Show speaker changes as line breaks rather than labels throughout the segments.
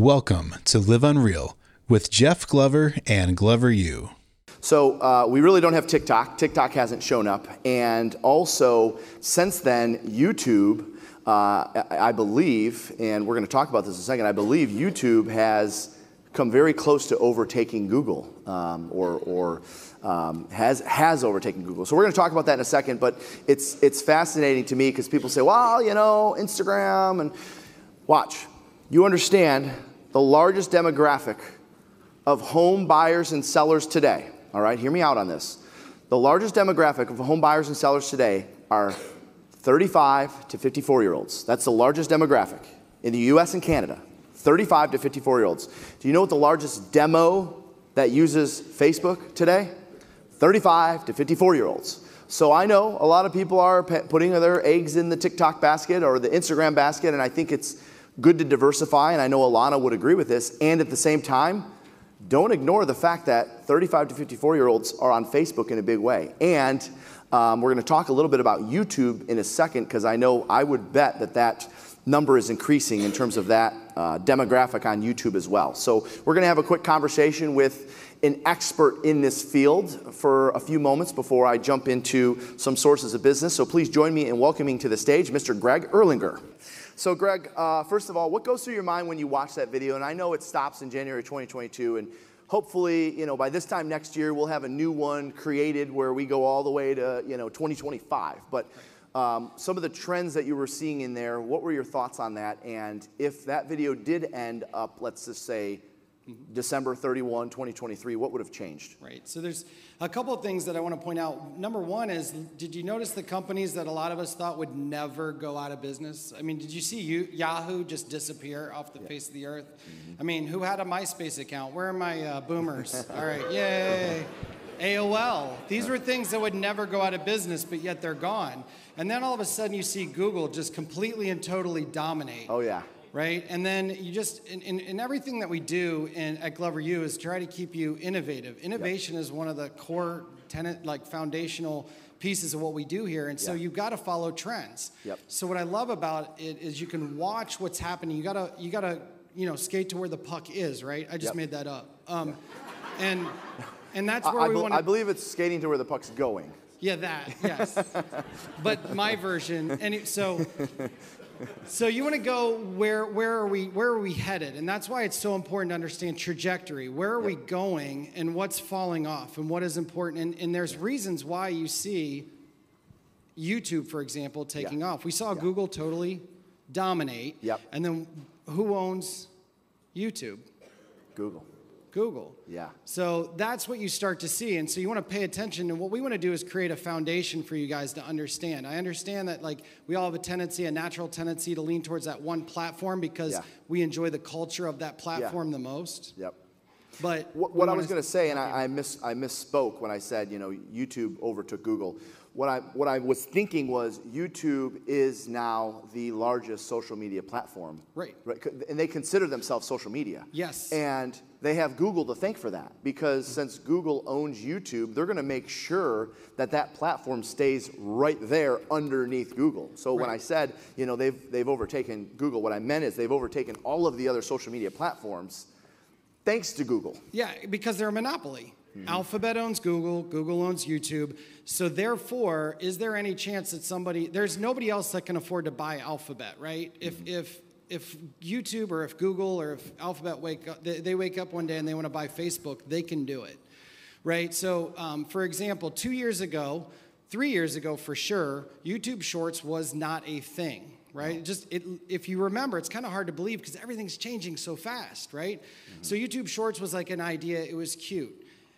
Welcome to Live Unreal with Jeff Glover and Glover U.
So we really don't have TikTok. TikTok hasn't shown up. And also, since then, YouTube, I believe, and we're going to talk about this in a second, I believe YouTube has come very close to overtaking Google, has overtaken Google. So we're going to talk about that in a second, but it's fascinating to me because people say, well, you know, Instagram, and watch. You understand the largest demographic of home buyers and sellers today, all right, hear me out on this. The largest demographic of home buyers and sellers today are 35 to 54-year-olds. That's the largest demographic in the US and Canada, 35 to 54-year-olds. Do you know what the largest demo that uses Facebook today? 35 to 54-year-olds. So I know a lot of people are putting their eggs in the TikTok basket or the Instagram basket, and I think it's good to diversify, and I know Alana would agree with this, and at the same time, don't ignore the fact that 35 to 54-year-olds are on Facebook in a big way. And we're going to talk a little bit about YouTube in a second, because I know I would bet that that number is increasing in terms of that demographic on YouTube as well. So we're going to have a quick conversation with an expert in this field for a few moments before I jump into some sources of business. So please join me in welcoming to the stage Mr. Greg Erlinger. So Greg, first of all, what goes through your mind when you watch that video? And I know it stops in January 2022, and hopefully, you know, by this time next year, we'll have a new one created where we go all the way to, 2025. But some of the trends that you were seeing in there, what were your thoughts on that? And if that video did end up, let's just say, December 31, 2023, what would have changed?
Right. So there's a couple of things that I want to point out. Number one is, did you notice the companies that a lot of us thought would never go out of business? I mean, did you see Yahoo just disappear off the face of the earth? I mean, who had a MySpace account? Where are my boomers? All right, yay. AOL. These were things that would never go out of business, but yet they're gone. And then all of a sudden you see Google just completely and totally dominate.
Oh, yeah.
Right? And then you just, in everything that we do at Glover U is try to keep you innovative. Innovation is one of the core foundational pieces of what we do here. And so you've got to follow trends. So what I love about it is you can watch what's happening. You gotta, skate to where the puck is, right? I just made that up. And that's where we want to.
I believe it's skating to where the puck's going.
Yeah, yes. But my version, So you want to go where are we headed? And that's why it's so important to understand trajectory. Where are we going and what's falling off and what is important? And there's reasons why you see YouTube, for example, taking off. We saw Google totally dominate. And then who owns YouTube? Google.
Yeah.
So that's what you start to see. And so you want to pay attention. And what we want to do is create a foundation for you guys to understand. I understand that we all have a natural tendency to lean towards that one platform because we enjoy the culture of that platform the most. But
what I was going to say, and I misspoke when I said, YouTube overtook Google. What I was thinking was YouTube is now the largest social media platform.
Right.
And they consider themselves social media.
Yes.
And they have Google to thank for that, because since Google owns YouTube, they're going to make sure that that platform stays right there underneath Google. So when I said, they've overtaken Google, what I meant is they've overtaken all of the other social media platforms thanks to Google.
Yeah, because they're a monopoly. Alphabet owns Google, Google owns YouTube. So therefore, is there any chance that there's nobody else that can afford to buy Alphabet, right? If YouTube or if Google or if Alphabet they wake up one day and they want to buy Facebook, they can do it, right? So for example, 3 years ago for sure, YouTube Shorts was not a thing. Right? If you remember, it's kind of hard to believe because everything's changing so fast, right? So YouTube Shorts was like an idea. It was cute.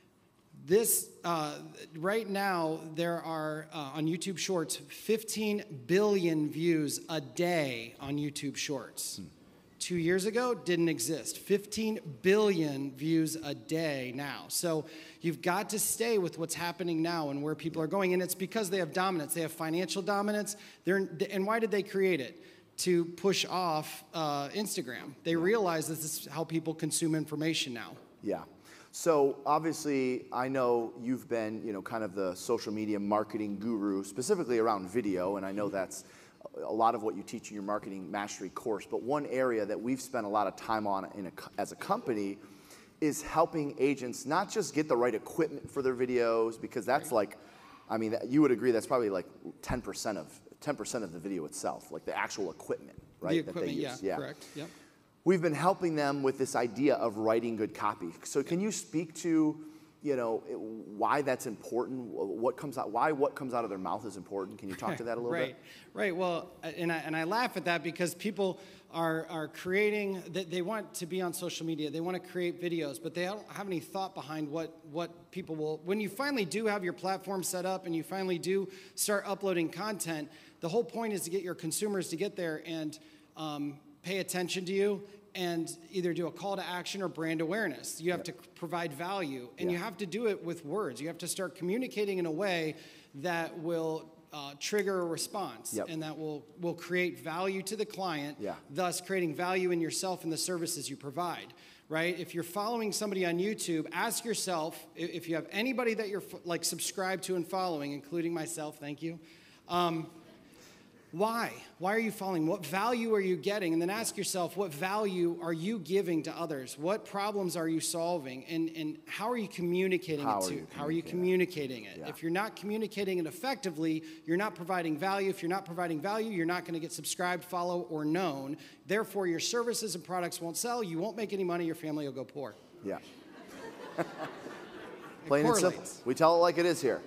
Right now, there are, on YouTube Shorts, 15 billion views a day on YouTube Shorts. 2 years ago, didn't exist. 15 billion views a day now. So you've got to stay with what's happening now and where people are going. And it's because they have dominance. They have financial dominance. And why did they create it? To push off Instagram. They realize this is how people consume information now.
Yeah. So obviously, I know you've been, kind of the social media marketing guru, specifically around video, and I know that's a lot of what you teach in your marketing mastery course, but one area that we've spent a lot of time on as a company is helping agents not just get the right equipment for their videos, because that's like, I mean, you would agree that's probably like 10% of the video itself, like the actual equipment, right?
The equipment,
that they use.
yeah, correct. Yep.
We've been helping them with this idea of writing good copy. So can you speak to, why that's important? What comes out of their mouth is important. Can you talk to that a little bit?
Right. Well, and I laugh at that because people are creating. They want to be on social media. They want to create videos, but they don't have any thought behind what people will. When you finally do have your platform set up and you finally do start uploading content, the whole point is to get your consumers to get there and pay attention to you and either do a call to action or brand awareness. You have to provide value, and you have to do it with words. You have to start communicating in a way that will trigger a response and that will create value to the client, thus creating value in yourself and the services you provide, right? If you're following somebody on YouTube, ask yourself, if you have anybody that you're subscribed to and following, including myself, thank you, why? Why are you following? What value are you getting? And then ask yourself, what value are you giving to others? What problems are you solving? And how are you communicating it? How are you communicating it? Yeah. If you're not communicating it effectively, you're not providing value. If you're not providing value, you're not going to get subscribed, follow, or known. Therefore, your services and products won't sell. You won't make any money. Your family will go poor.
Yeah. Plain and simple. We tell it like it is here.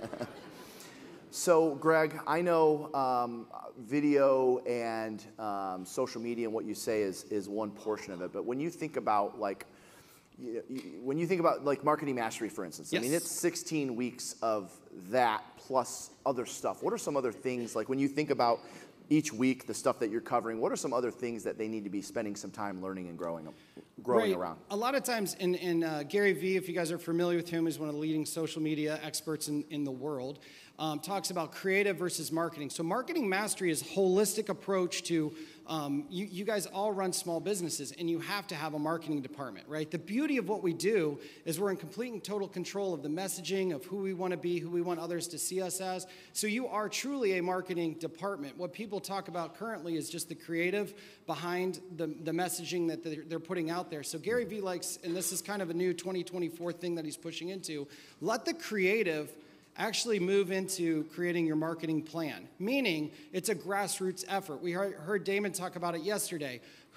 So, Greg, I know video and social media and what you say is one portion of it. But when you think about marketing mastery, for instance, I mean, it's 16 weeks of that plus other stuff. What are some other things, like when you think about each week, the stuff that you're covering, what are some other things that they need to be spending some time learning and growing around?
A lot of times, Gary Vee, if you guys are familiar with him, is one of the leading social media experts in the world, talks about creative versus marketing. So marketing mastery is a holistic approach to, you guys all run small businesses, and you have to have a marketing department, right? The beauty of what we do is we're in complete and total control of the messaging, of who we want to be, who we want others to see us as. So you are truly a marketing department. What people talk about currently is just the creative behind the messaging that they're putting out there. So Gary Vee likes, and this is kind of a new 2024 thing that he's pushing into, let the creative actually move into creating your marketing plan, meaning it's a grassroots effort. We heard Damon talk about it yesterday.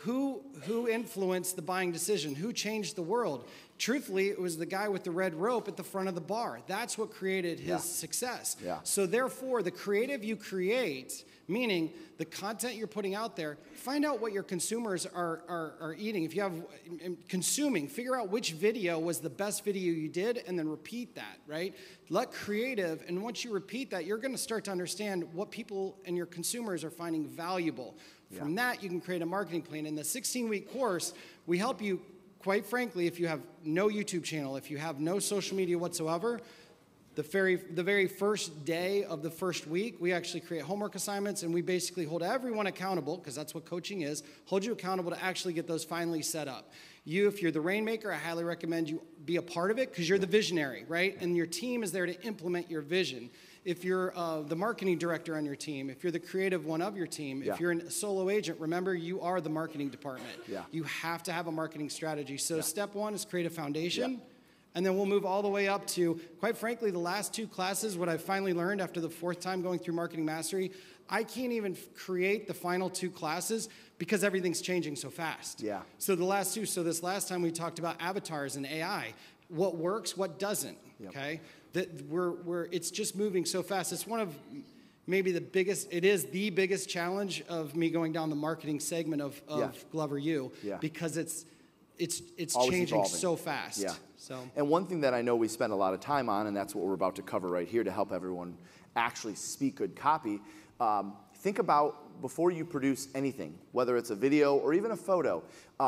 Who influenced the buying decision? Who changed the world? Truthfully, it was the guy with the red rope at the front of the bar. That's what created his success. Yeah. So therefore, the creative you create, meaning the content you're putting out there, find out what your consumers are eating. If you have consuming, figure out which video was the best video you did and then repeat that, right? Let creative, and once you repeat that, you're going to start to understand what people and your consumers are finding valuable. From that, you can create a marketing plan. In the 16-week course, we help you, quite frankly, if you have no YouTube channel, if you have no social media whatsoever, the very first day of the first week, we actually create homework assignments, and we basically hold everyone accountable, because that's what coaching is, hold you accountable to actually get those finally set up. You, if you're the rainmaker, I highly recommend you be a part of it, because you're the visionary, right? And your team is there to implement your vision. If you're the marketing director on your team, if you're the creative one of your team, if you're a solo agent, remember, you are the marketing department. You have to have a marketing strategy. So step one is create a foundation. And then we'll move all the way up to, quite frankly, the last two classes, what I've finally learned after the fourth time going through Marketing Mastery, I can't even create the final two classes because everything's changing so fast. So the last two, so this last time we talked about avatars and AI, what works, what doesn't, okay? That it's just moving so fast. It's one of maybe it is the biggest challenge of me going down the marketing segment of Glover U, because it's changing evolving so fast. So.
And one thing that I know we spend a lot of time on, and that's what we're about to cover right here to help everyone actually speak good copy, think about before you produce anything, whether it's a video or even a photo,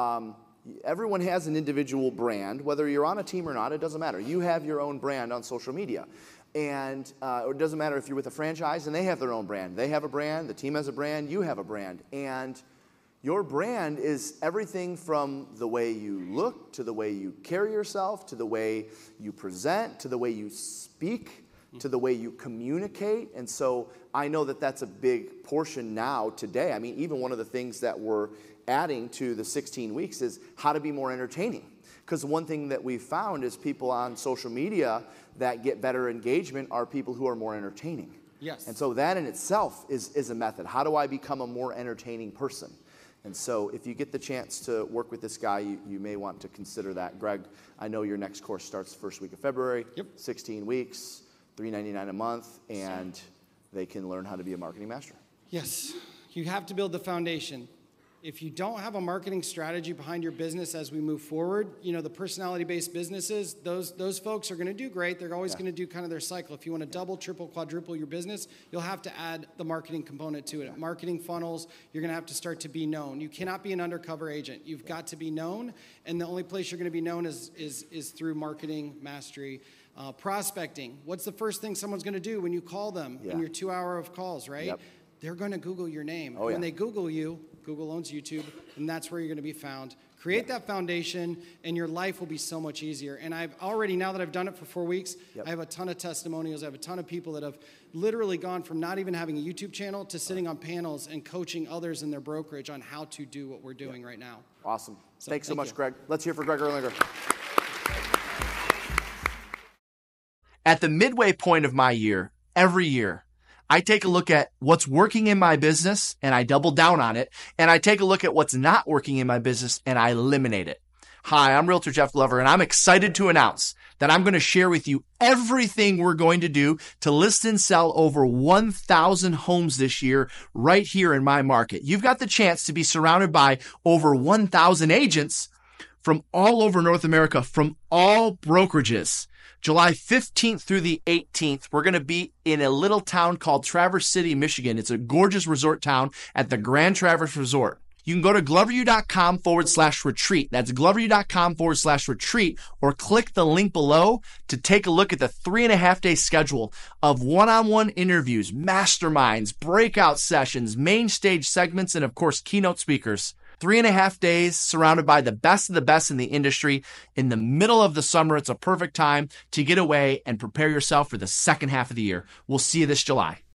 everyone has an individual brand. Whether you're on a team or not, it doesn't matter. You have your own brand on social media. And it doesn't matter if you're with a franchise and they have their own brand. They have a brand, the team has a brand, you have a brand. And your brand is everything from the way you look, to the way you carry yourself, to the way you present, to the way you speak, to the way you communicate. And so I know that that's a big portion now today. I mean, even one of the things that we're adding to the 16 weeks is how to be more entertaining. Because one thing that we've found is people on social media that get better engagement are people who are more entertaining.
Yes.
And so that in itself is a method. How do I become a more entertaining person? And so if you get the chance to work with this guy, you may want to consider that. Greg, I know your next course starts the first week of February.
Yep.
16 weeks, $399 a month, and they can learn how to be a marketing master.
Yes. You have to build the foundation. If you don't have a marketing strategy behind your business as we move forward, the personality-based businesses, those folks are going to do great. They're always going to do kind of their cycle. If you want to double, triple, quadruple your business, you'll have to add the marketing component to it. Marketing funnels, you're going to have to start to be known. You cannot be an undercover agent. You've got to be known, and the only place you're going to be known is through marketing mastery. Prospecting. What's the first thing someone's going to do when you call them in your 2 hour of calls, right?
Yep.
They're going to Google your name.
Oh,
when they Google you, Google owns YouTube, and that's where you're going to be found. Create that foundation, and your life will be so much easier. And I've already, now that I've done it for 4 weeks, I have a ton of testimonials. I have a ton of people that have literally gone from not even having a YouTube channel to sitting on panels and coaching others in their brokerage on how to do what we're doing right now.
Awesome. Thanks so much, Greg. Let's hear for Greg Erlinger.
At the midway point of my year, every year, I take a look at what's working in my business and I double down on it. And I take a look at what's not working in my business and I eliminate it. Hi, I'm Realtor Jeff Glover, and I'm excited to announce that I'm going to share with you everything we're going to do to list and sell over 1,000 homes this year right here in my market. You've got the chance to be surrounded by over 1,000 agents from all over North America, from all brokerages. July 15th through the 18th, we're going to be in a little town called Traverse City, Michigan. It's a gorgeous resort town at the Grand Traverse Resort. You can go to gloveru.com/retreat. That's gloveru.com/retreat, or click the link below to take a look at the 3.5-day schedule of one-on-one interviews, masterminds, breakout sessions, main stage segments, and of course, keynote speakers. 3.5 days surrounded by the best of the best in the industry. In the middle of the summer, it's a perfect time to get away and prepare yourself for the second half of the year. We'll see you this July.